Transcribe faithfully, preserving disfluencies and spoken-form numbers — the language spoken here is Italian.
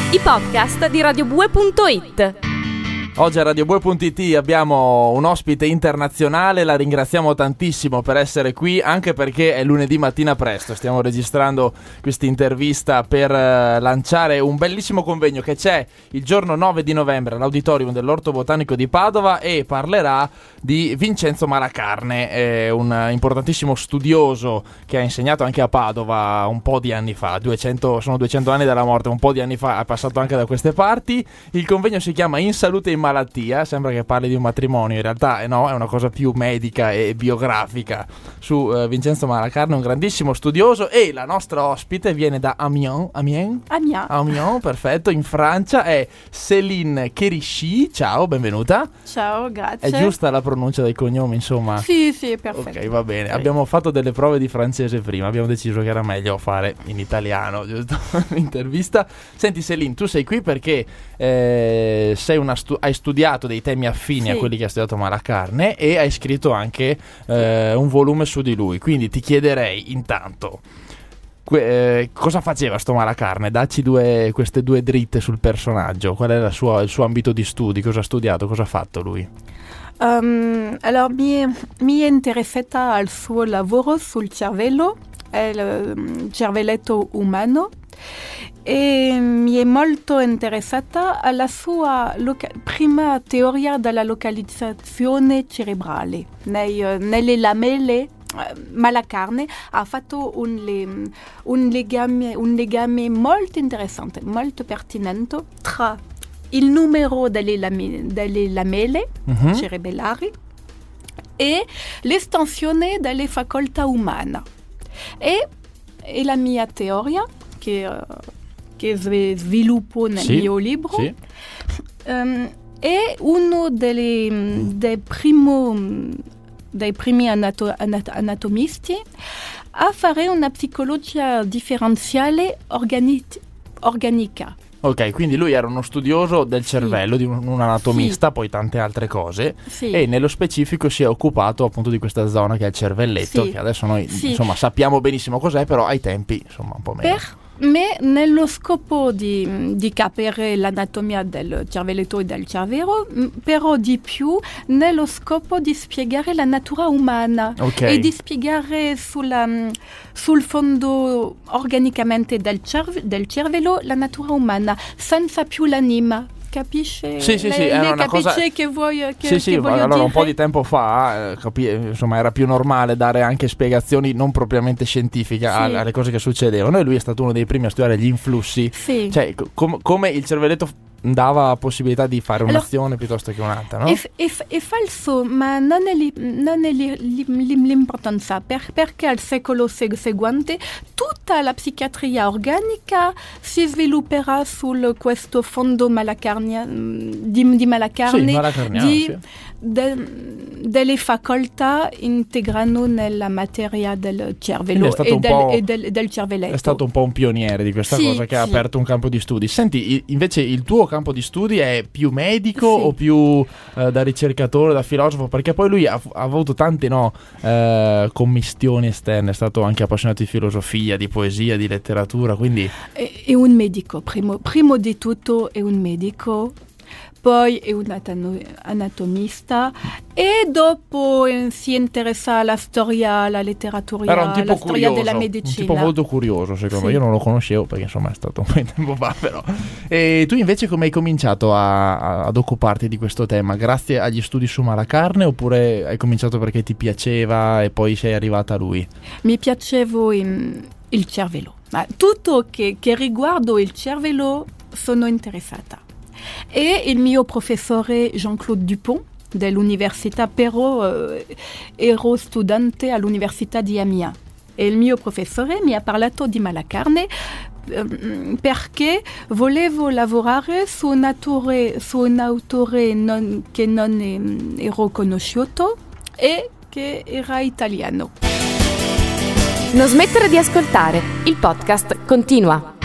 i podcast di radiobue punto it. Oggi a radiobue punto it abbiamo un ospite internazionale, la ringraziamo tantissimo per essere qui, anche perché è lunedì mattina presto, stiamo registrando questa intervista per uh, lanciare un bellissimo convegno che c'è il giorno nove di novembre all'auditorium dell'Orto Botanico di Padova e parlerà di Vincenzo Malacarne, è un importantissimo studioso che ha insegnato anche a Padova un po' di anni fa, duecento, sono duecento anni dalla morte, un po' di anni fa è passato anche da queste parti. Il convegno si chiama In Salute e in Malattia, sembra che parli di un matrimonio, in realtà eh no, è una cosa più medica e biografica su uh, Vincenzo Malacarne, un grandissimo studioso, e la nostra ospite viene da Amiens, Amiens? Amiens. Amiens, perfetto, in Francia, è Céline Querischi. Ciao, benvenuta. Ciao, grazie. È giusta la pronuncia del cognome, insomma? Sì, sì, perfetto. Ok, va bene. Sì. Abbiamo fatto delle prove di francese prima, abbiamo deciso che era meglio fare in italiano, giusto? L'intervista. Senti Céline, tu sei qui perché eh, sei una stu- hai studiato dei temi affini sì. a quelli che ha studiato Malacarne e hai scritto anche eh, un volume su di lui, quindi ti chiederei intanto que- eh, cosa faceva sto Malacarne, dacci due, queste due dritte sul personaggio, qual è la sua, il suo ambito di studi, cosa ha studiato, cosa ha fatto lui? Um, allora mi è, mi è interessata al suo lavoro sul cervello, il cervelletto umano, e mi è molto interessata alla sua loca- prima teoria della localizzazione cerebrale nei, nelle lamelle. Malacarne ha fatto un, le, un, legame, un legame molto interessante, molto pertinente tra il numero delle, lame, delle lamelle uh-huh. cerebrali e l'estensione delle facoltà umane. E, e la mia teoria, che, uh, che sviluppo nel sì, mio libro, sì. um, è uno delle, dei, primo, dei primi anato, anat, anatomisti a fare una psicologia differenziale organi, organica. Ok, quindi lui era uno studioso del cervello, sì. di un, un anatomista, sì. poi tante altre cose, sì. e nello specifico si è occupato appunto di questa zona che è il cervelletto, sì. che adesso noi sì. insomma sappiamo benissimo cos'è, però ai tempi insomma un po' meno. Per me, nello scopo di, di capire l'anatomia del cervelletto e del cervello, però di più nello scopo di spiegare la natura umana okay. e di spiegare sulla, sul fondo organicamente del, cerve, del cervello la natura umana, senza più l'anima. Capisce? Sì, sì, lei, sì, lei era una capisce cosa che vuoi che, Sì, sì, che voglio allora dire? un po' di tempo fa, eh, capi... insomma, era più normale dare anche spiegazioni non propriamente scientifiche sì. alle, alle cose che succedevano, e lui è stato uno dei primi a studiare gli influssi, sì. cioè com- come il cervelletto dava possibilità di fare un'azione allora, piuttosto che un'altra, no? È, è, è falso, ma non è, li, non è li, li, l'importanza, per, perché al secolo seg- seguente tutta la psichiatria organica si svilupperà su questo fondo malacarnia, di, di Malacarne, sì, malacarniano, di, sì. de, delle facoltà integrano nella materia del cervello e del, e del, del cervelletto. È stato un po' un pioniere di questa sì, cosa che sì. ha aperto un campo di studi. Senti, invece il tuo campo di studi è più medico sì. o più eh, da ricercatore, da filosofo? Perché poi lui ha, ha avuto tante no, eh, commistioni esterne, è stato anche appassionato di filosofia, di poesia, di letteratura, quindi... È, è un medico, primo, primo di tutto è un medico, poi è un anatomista e dopo eh, si interessa alla storia, alla letteratura, alla storia curioso, della medicina. Un tipo molto curioso, secondo me. Io non lo conoscevo perché insomma è stato un po' di tempo fa, però. E tu invece come hai cominciato a, a, ad occuparti di questo tema? Grazie agli studi su Malacarne oppure hai cominciato perché ti piaceva e poi sei arrivata a lui? Mi piaceva in, il cervello, ma tutto che, che riguarda il cervello sono interessata. E il mio professore Jean-Claude Dupont dell'università, però eh, ero studente all'università di Amiens, e il mio professore mi ha parlato di Malacarne eh, perché volevo lavorare su un autore, su un autore non, che non è, ero conosciuto e che era italiano. Non smettere di ascoltare, il podcast continua.